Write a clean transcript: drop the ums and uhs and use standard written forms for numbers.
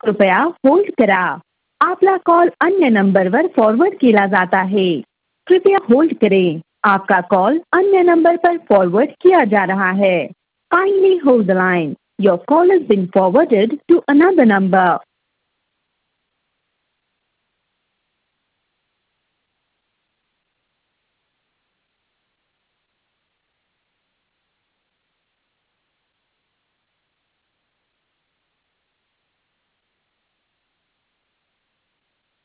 कृपया होल्ड करा. आपला कॉल अन्य नंबरवर फॉरवर्ड केला जात आहे. कृपया होल्ड करें. आपका कॉल अन्य नंबर पर फॉरवर्ड किया जा रहा है. Kindly hold the line. Your call has been forwarded to another number.